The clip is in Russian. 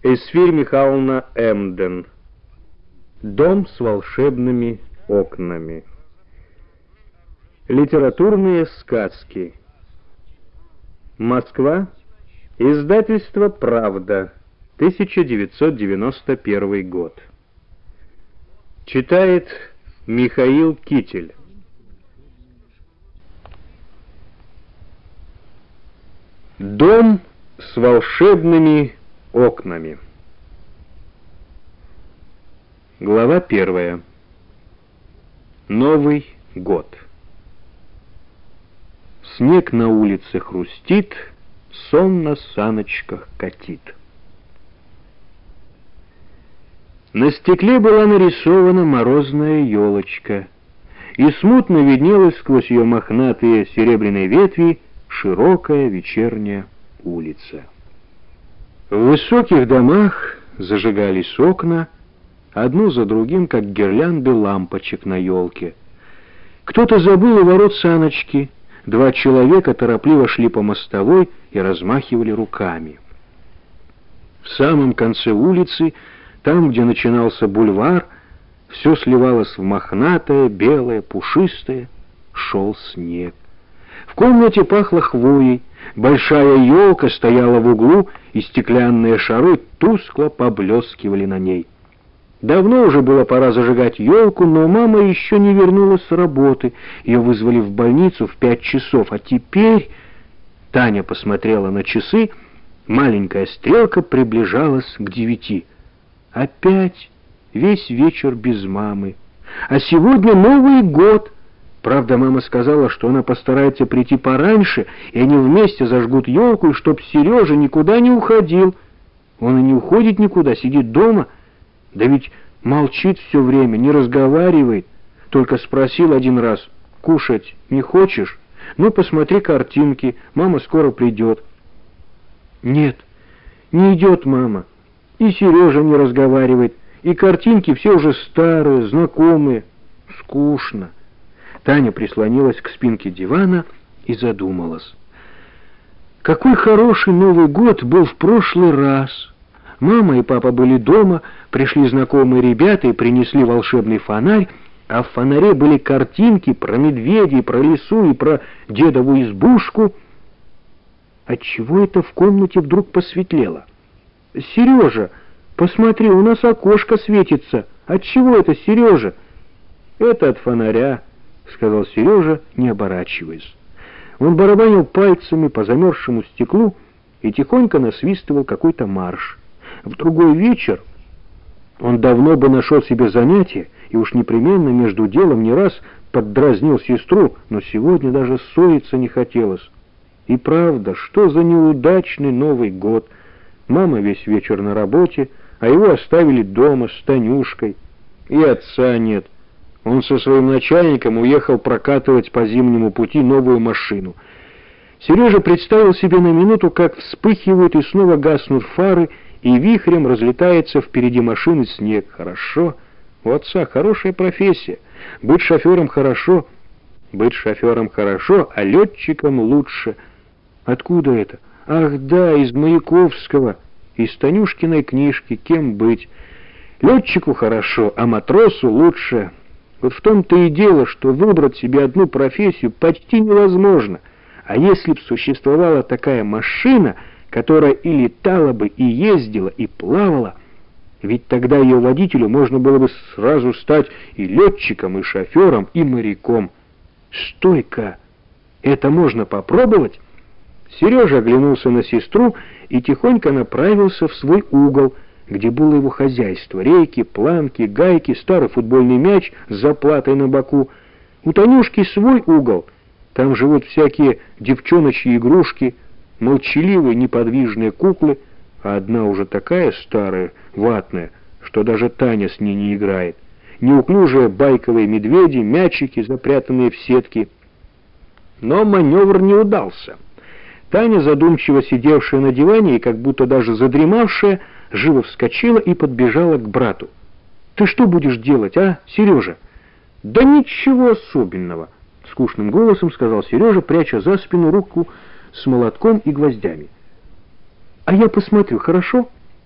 Эсфирь Михайловна Эмден. Дом с волшебными окнами. Литературные сказки. Москва. Издательство «Правда», 1991 год. Читает Михаил Китель. Дом с волшебными окнами. Глава 1. Новый год. Снег на улице хрустит, сон на саночках катит. На стекле была нарисована морозная елочка, и смутно виднелась сквозь ее мохнатые серебряные ветви широкая вечерняя улица. В высоких домах зажигались окна, одну за другим, как гирлянды лампочек на елке. Кто-то забыл у ворот саночки, два человека торопливо шли по мостовой и размахивали руками. В самом конце улицы, там, где начинался бульвар, все сливалось в мохнатое, белое, пушистое, шел снег. В комнате пахло хвоей, большая елка стояла в углу, и стеклянные шары тускло поблескивали на ней. Давно уже было пора зажигать елку, но мама еще не вернулась с работы. Ее вызвали в больницу в 5 часов, а теперь... Таня посмотрела на часы, маленькая стрелка приближалась к 9. Опять весь вечер без мамы. А сегодня Новый год. Правда, мама сказала, что она постарается прийти пораньше, и они вместе зажгут елку, и чтоб Сережа никуда не уходил. Он и не уходит никуда, сидит дома. Да ведь молчит все время, не разговаривает. Только спросил один раз: «Кушать не хочешь? Ну, посмотри картинки, мама скоро придет». Нет, не идет мама. И Сережа не разговаривает, и картинки все уже старые, знакомые. Скучно. Таня прислонилась к спинке дивана и задумалась. Какой хороший Новый год был в прошлый раз. Мама и папа были дома, пришли знакомые ребята и принесли волшебный фонарь, а в фонаре были картинки про медведей, про лису и про дедову избушку. Отчего это в комнате вдруг посветлело? «Сережа, посмотри, у нас окошко светится. Отчего это, Сережа?» «Это от фонаря», — сказал Сережа, не оборачиваясь. Он барабанил пальцами по замерзшему стеклу и тихонько насвистывал какой-то марш. В другой вечер он давно бы нашел себе занятие и уж непременно между делом не раз поддразнил сестру, но сегодня даже ссориться не хотелось. И правда, что за неудачный Новый год! Мама весь вечер на работе, а его оставили дома с Танюшкой. И отца нет. Он со своим начальником уехал прокатывать по зимнему пути новую машину. Сережа представил себе на минуту, как вспыхивают и снова гаснут фары, и вихрем разлетается впереди машины снег. Хорошо. У отца хорошая профессия. Быть шофером хорошо. Быть шофером хорошо, а летчиком лучше. Откуда это? Ах да, из Маяковского, из Танюшкиной книжки «Кем быть». Летчику хорошо, а матросу лучше. Вот в том-то и дело, что выбрать себе одну профессию почти невозможно. А если б существовала такая машина, которая и летала бы, и ездила, и плавала, ведь тогда ее водителю можно было бы сразу стать и летчиком, и шофером, и моряком. Стой-ка! Это можно попробовать? Сережа оглянулся на сестру и тихонько направился в свой угол, где было его хозяйство: рейки, планки, гайки, старый футбольный мяч с заплатой на боку. У Танюшки свой угол, там живут всякие девчоночьи игрушки, молчаливые неподвижные куклы, а одна уже такая старая, ватная, что даже Таня с ней не играет. Неуклюжие байковые медведи, мячики, запрятанные в сетки. Но маневр не удался. Таня, задумчиво сидевшая на диване и как будто даже задремавшая, живо вскочила и подбежала к брату. «Ты что будешь делать, а, Сережа?» «Да ничего особенного», — скучным голосом сказал Сережа, пряча за спину руку с молотком и гвоздями. «А я посмотрю, хорошо?»